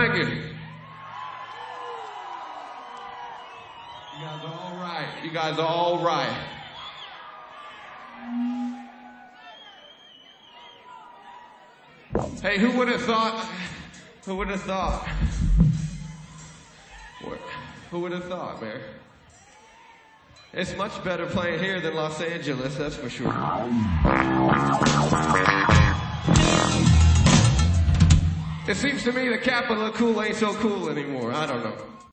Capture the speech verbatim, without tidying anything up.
Thank you. You guys are all right. You guys are all right. Hey, who would have thought? Who would have thought? What? Who would have thought, man? It's much better playing here than Los Angeles, that's for sure. It seems to me the capital of cool ain't so cool anymore. I don't know.